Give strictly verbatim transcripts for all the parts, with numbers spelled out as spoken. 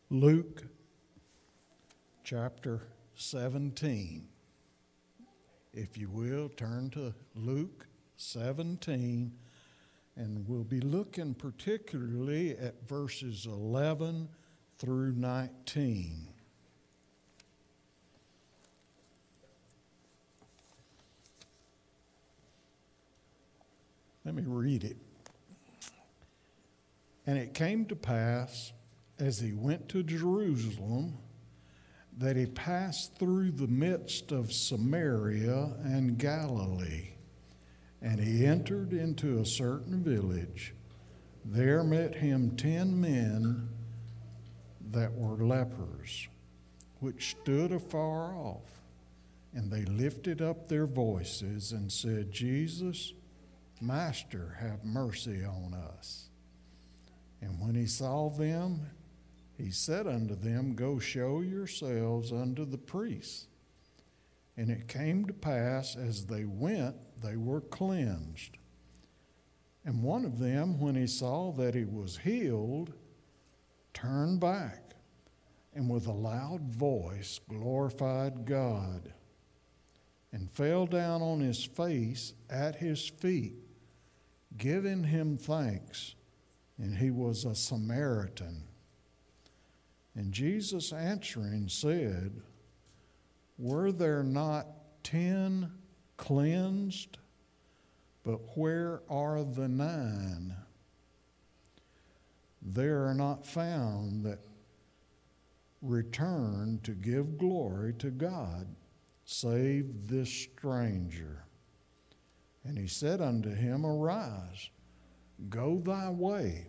Luke chapter seventeen. If you will, turn to Luke seventeen, and we'll be looking particularly at verses eleven through nineteen. Let me read it. And it came to pass, as he went to Jerusalem, that he passed through the midst of Samaria and Galilee. And he entered into a certain village. There met him ten men that were lepers, which stood afar off. And they lifted up their voices and said, Jesus, Master, have mercy on us. And when he saw them, he said unto them, Go show yourselves unto the priests. And it came to pass, as they went, they were cleansed. And one of them, when he saw that he was healed, turned back, and with a loud voice glorified God, and fell down on his face at his feet, giving him thanks. And he was a Samaritan. And Jesus answering said, Were there not ten cleansed? But where are the nine? There are not found that return to give glory to God, save this stranger. And he said unto him, Arise, go thy way.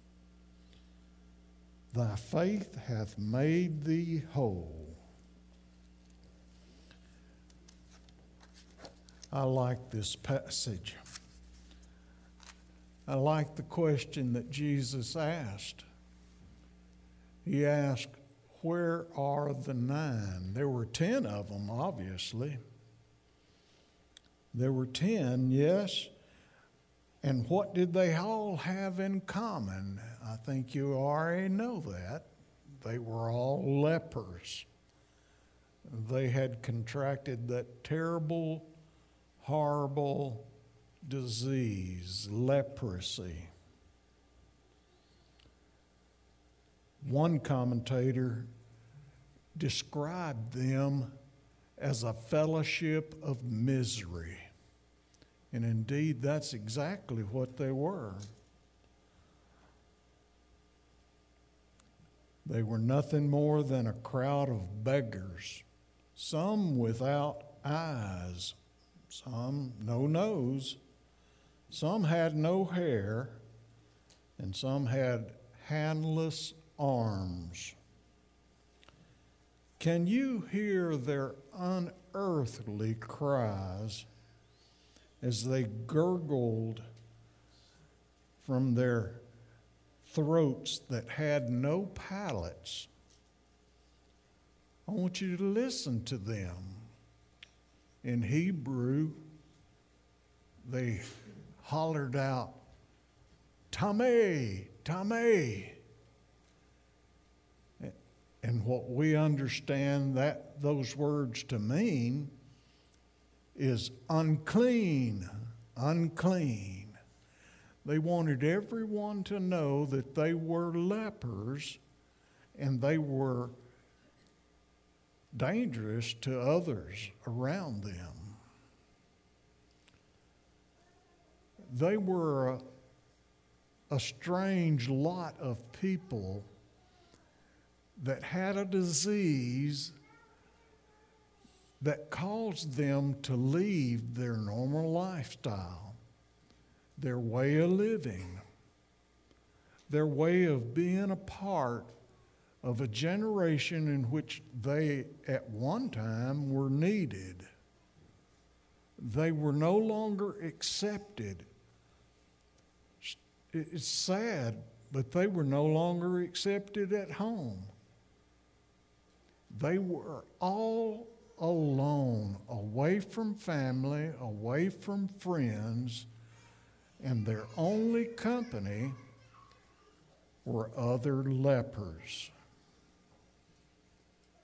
Thy faith hath made thee whole. I like this passage. I like the question that Jesus asked. He asked, Where are the nine? There were ten of them, obviously. There were ten, yes. And what did they all have in common? I think you already know that. They were all lepers. They had contracted that terrible, horrible disease, leprosy. One commentator described them as a fellowship of misery. And indeed, that's exactly what they were. They were nothing more than a crowd of beggars, some without eyes, some no nose, some had no hair, and some had handless arms. Can you hear their unearthly cries as they gurgled from their throats that had no palates? I want you to listen to them. In Hebrew, they hollered out, Tameh, Tameh. And what we understand that those words to mean is unclean, unclean. They wanted everyone to know that they were lepers and they were dangerous to others around them. They were a, a strange lot of people that had a disease that caused them to leave their normal lifestyle, their way of living, their way of being a part of a generation in which they at one time were needed. They were no longer accepted. It's sad, but they were no longer accepted at home. They were all alone, away from family, away from friends, and their only company were other lepers.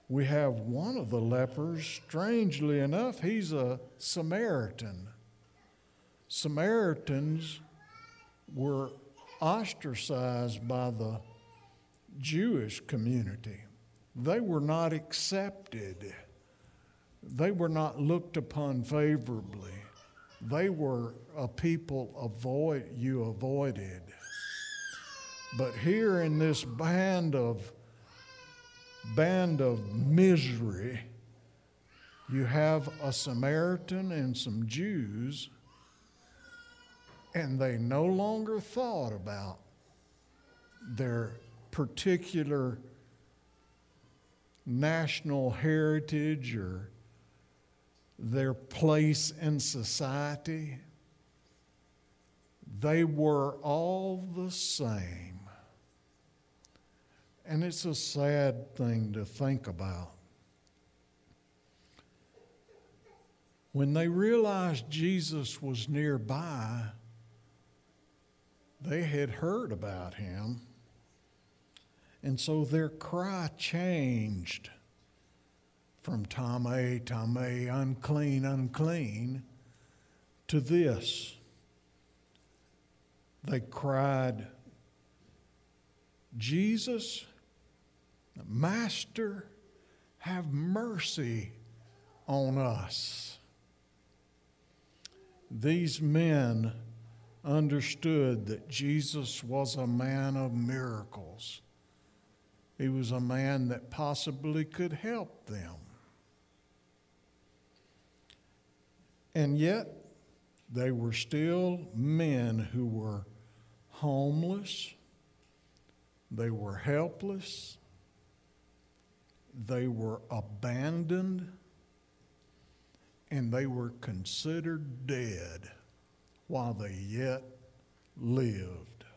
we have one of the lepers, strangely enough, he's a Samaritan. Samaritans were ostracized by the Jewish community. They were not accepted. They were not looked upon favorably. They were a people avoid you avoided. But here in this band of band of misery, you have a Samaritan and some Jews, and they no longer thought about their particular national heritage or their place in society. They were all the same. And it's a sad thing to think about. When they realized Jesus was nearby, they had heard about him. And so their cry changed from Tame, Tame, unclean, unclean, to this. They cried, Jesus, Master, have mercy on us. These men understood that Jesus was a man of miracles. He was a man that possibly could help them. And yet, they were still men who were homeless, they were helpless, they were abandoned, and they were considered dead while they yet lived.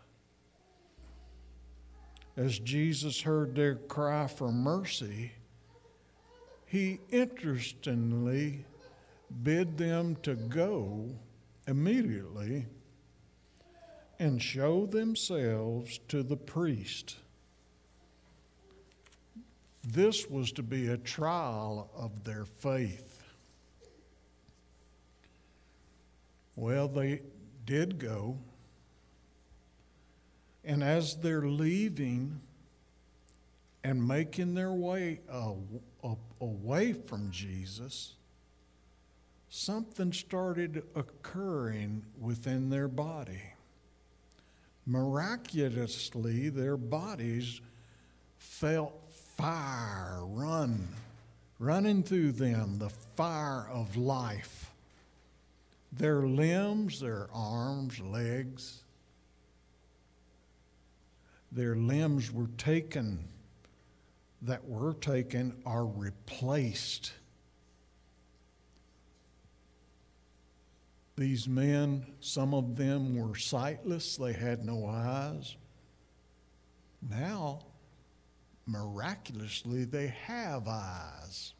As Jesus heard their cry for mercy, he interestingly bid them to go immediately and show themselves to the priest. This was to be a trial of their faith. Well, they did go. And as they're leaving and making their way uh, uh, away from Jesus, something started occurring within their body. Miraculously, their bodies felt fire run, running through them, the fire of life. Their limbs, their arms, legs, their limbs were taken, that were taken are replaced. These men, some of them were sightless, they had no eyes. Now, miraculously, they have eyes.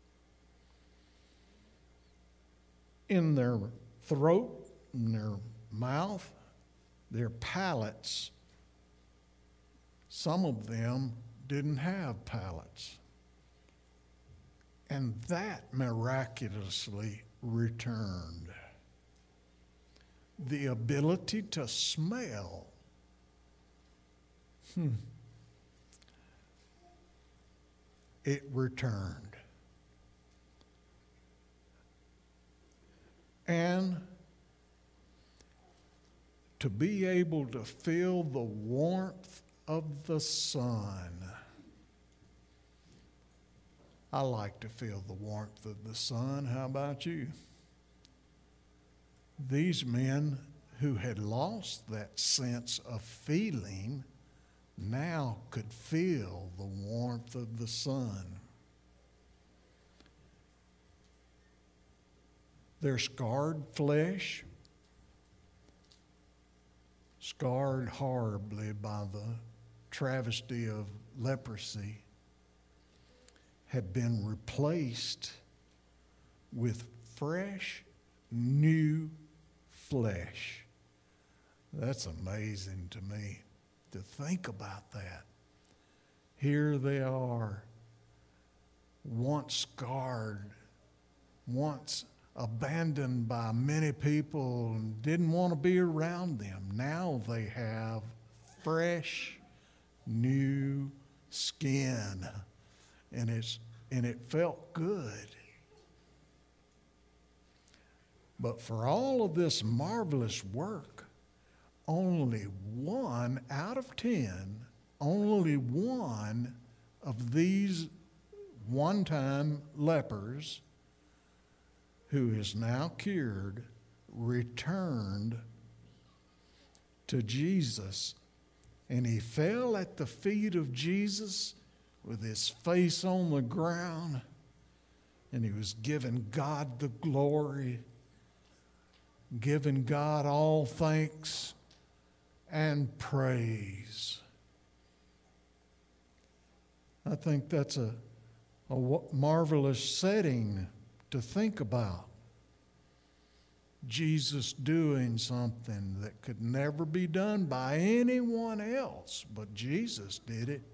In their throat, in their mouth, their palates, some of them didn't have palates. And that miraculously returned. The ability to smell. Hmm. It returned. And to be able to feel the warmth of the sun. I like to feel the warmth of the sun. How about you? These men who had lost that sense of feeling now could feel the warmth of the sun. Their scarred flesh, scarred horribly by the travesty of leprosy, had been replaced with fresh, new flesh. That's amazing to me to think about that. Here they are, once scarred, once abandoned by many people and didn't want to be around them. Now they have fresh, new skin, and it's and it felt good. But for all of this marvelous work, only one out of ten, only one of these one-time lepers who is now cured returned to Jesus. And he fell at the feet of Jesus with his face on the ground, and he was giving God the glory, giving God all thanks and praise. I think that's a, a marvelous setting to think about. Jesus doing something that could never be done by anyone else, but Jesus did it.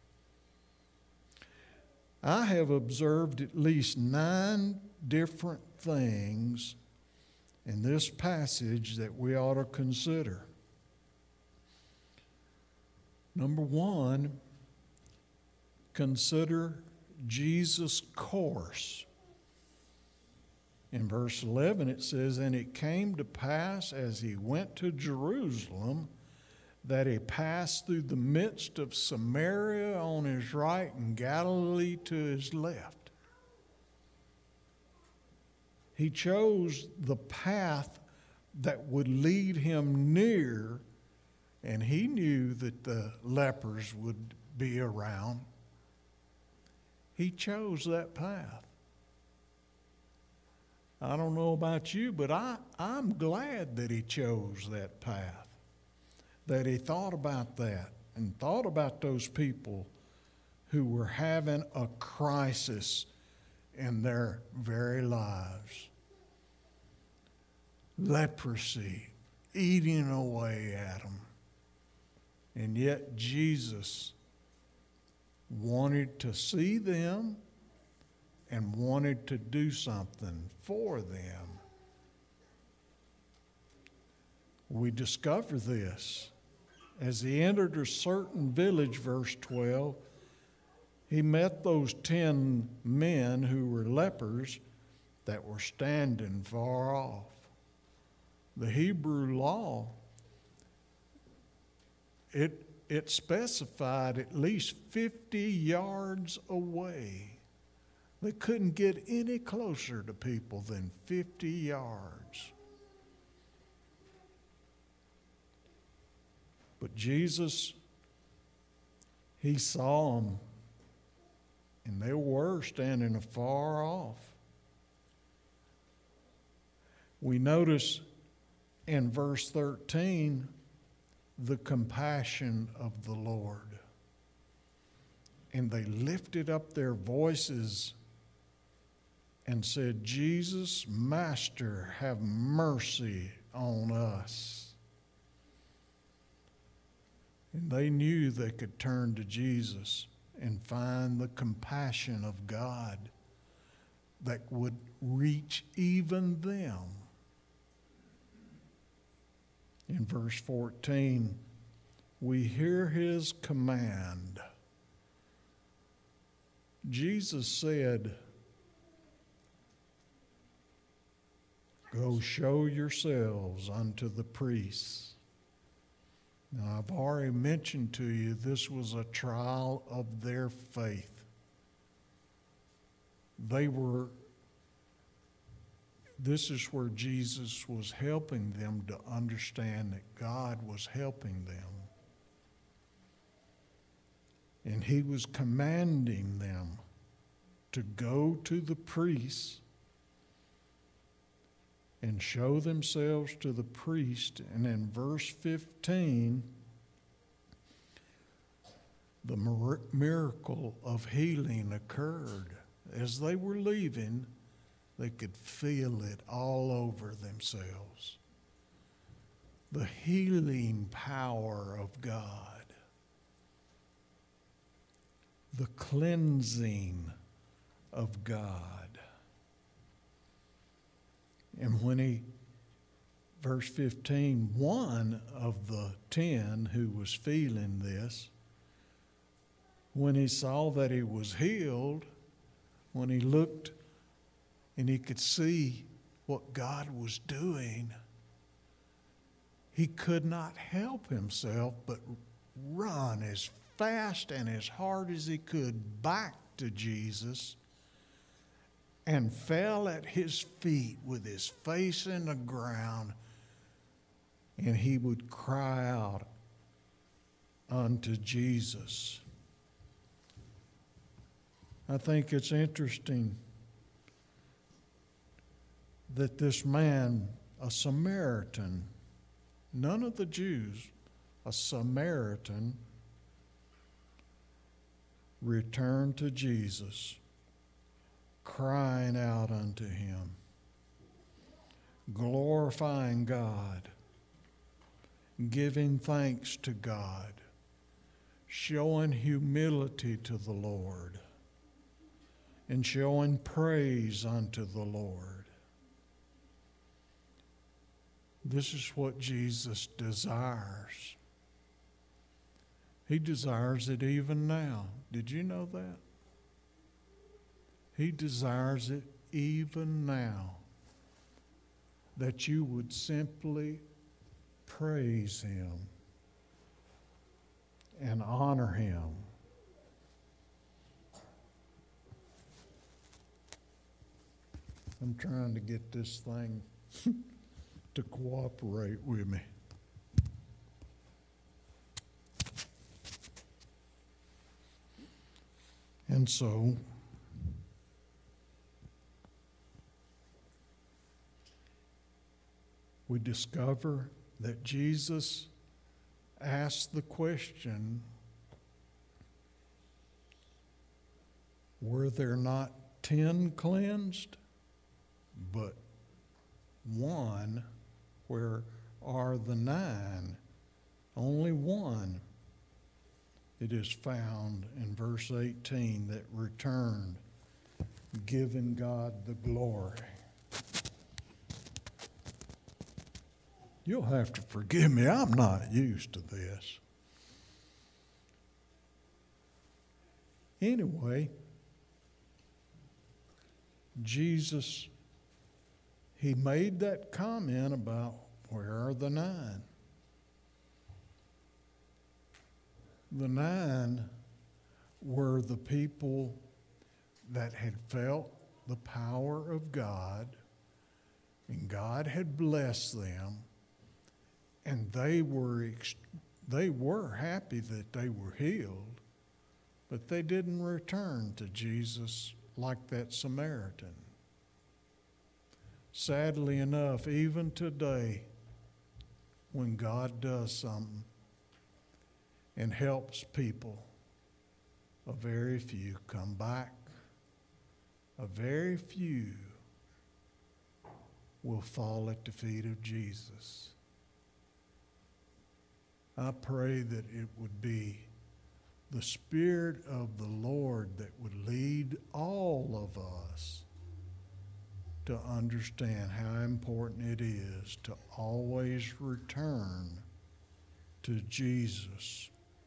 I have observed at least nine different things in this passage that we ought to consider. Number one, consider Jesus' course. In verse eleven it says, "And it came to pass as he went to Jerusalem that he passed through the midst of Samaria on his right and Galilee to his left." He chose the path that would lead him near, and he knew that the lepers would be around. He chose that path. I don't know about you, but I, I'm glad that he chose that path, that he thought about that and thought about those people who were having a crisis in their very lives. Leprosy eating away at them. And yet Jesus wanted to see them and wanted to do something for them. We discover this. As he entered a certain village, verse twelve, he met those ten men who were lepers that were standing far off. The Hebrew law, it, it specified at least fifty yards away. They couldn't get any closer to people than fifty yards. But Jesus, he saw them, and they were standing afar off. We notice in verse thirteen the compassion of the Lord. And they lifted up their voices and said, "Jesus, Master, have mercy on us." And they knew they could turn to Jesus and find the compassion of God that would reach even them. In verse fourteen, we hear his command. Jesus said, "Go show yourselves unto the priests." Now, I've already mentioned to you this was a trial of their faith. They were, this is where Jesus was helping them to understand that God was helping them. And he was commanding them to go to the priests and show themselves to the priest. And in verse fifteen, the miracle of healing occurred. As they were leaving, they could feel it all over themselves. The healing power of God. The cleansing of God. And when he, verse fifteen, one of the ten who was feeling this, when he saw that he was healed, when he looked and he could see what God was doing, he could not help himself but run as fast and as hard as he could back to Jesus and fell at his feet with his face in the ground, and he would cry out unto Jesus. I think it's interesting that this man, a Samaritan, none of the Jews, a Samaritan, returned to Jesus, crying out unto him, glorifying God, giving thanks to God, showing humility to the Lord, and showing praise unto the Lord. This is what Jesus desires. He desires it even now. Did you know that? He desires it even now, that you would simply praise him and honor him. I'm trying to get this thing to cooperate with me. And so, we discover that Jesus asked the question, were there not ten cleansed? But one, where are the nine? Only one. It is found in verse eighteen that returned, giving God the glory. You'll have to forgive me, I'm not used to this. Anyway, Jesus, he made that comment about where are the nine? The nine were the people that had felt the power of God, and God had blessed them, and they were ex- they were happy that they were healed, but they didn't return to Jesus like that Samaritan. Sadly enough, even today, when God does something and helps people, a very few come back. A very few will fall at the feet of Jesus. I pray that it would be the Spirit of the Lord that would lead all of us to understand how important it is to always return to Jesus.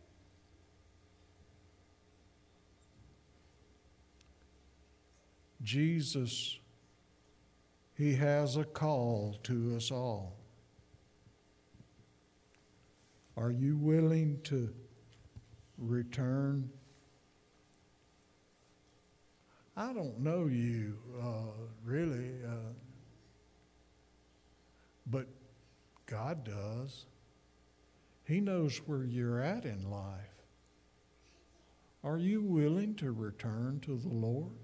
Jesus, he has a call to us all. Are you willing to return? I don't know you, uh, really, uh, but God does. He knows where you're at in life. Are you willing to return to the Lord?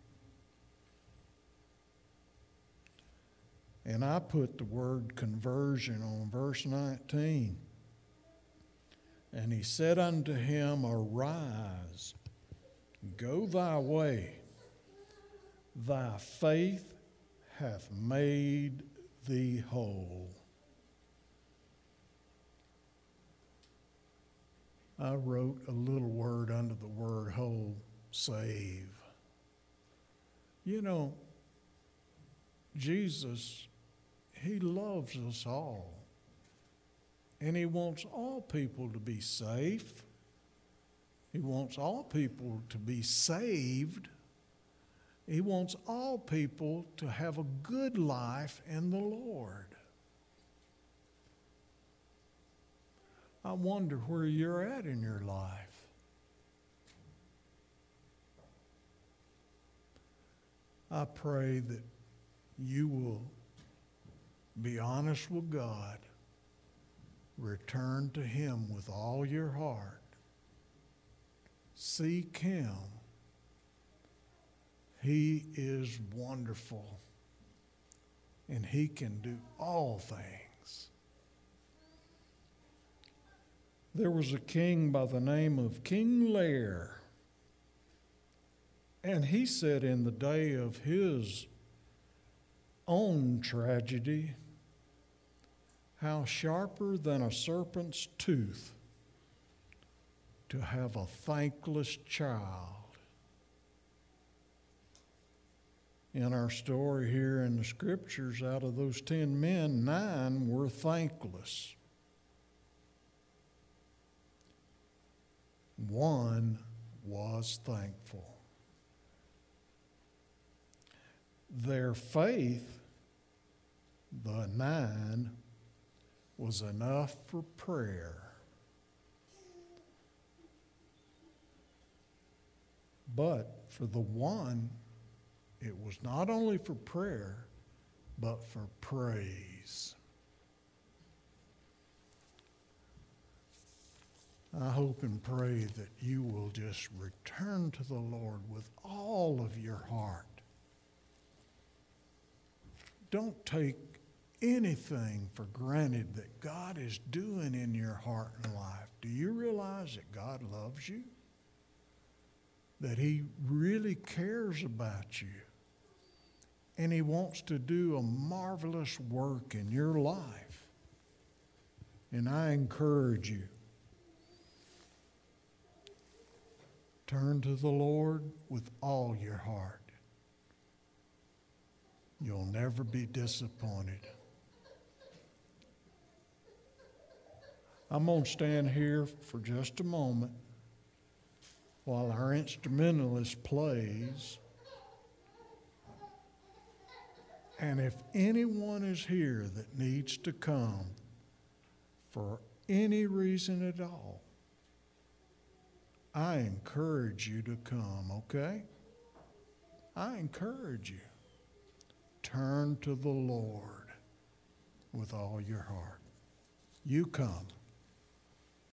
And I put the word conversion on verse nineteen. And he said unto him, arise, go thy way. Thy faith hath made thee whole. I wrote a little word under the word whole, save. You know, Jesus, he loves us all. And he wants all people to be safe. He wants all people to be saved. He wants all people to have a good life in the Lord. I wonder where you're at in your life. I pray that you will be honest with God. Return to Him with all your heart. Seek Him. He is wonderful, and He can do all things. There was a king by the name of King Lear, and he said in the day of his own tragedy, how sharper than a serpent's tooth to have a thankless child. In our story here in the scriptures, out of those ten men, nine were thankless. One was thankful. Their faith, the nine, was enough for prayer. But for the one, it was not only for prayer, but for praise. I hope and pray that you will just return to the Lord with all of your heart. Don't take anything for granted that God is doing in your heart and life. Do you realize that God loves you? That He really cares about you? And He wants to do a marvelous work in your life. And I encourage you, turn to the Lord with all your heart. You'll never be disappointed. I'm going to stand here for just a moment while our instrumentalist plays. And if anyone is here that needs to come for any reason at all, I encourage you to come, okay? I encourage you. Turn to the Lord with all your heart. You come.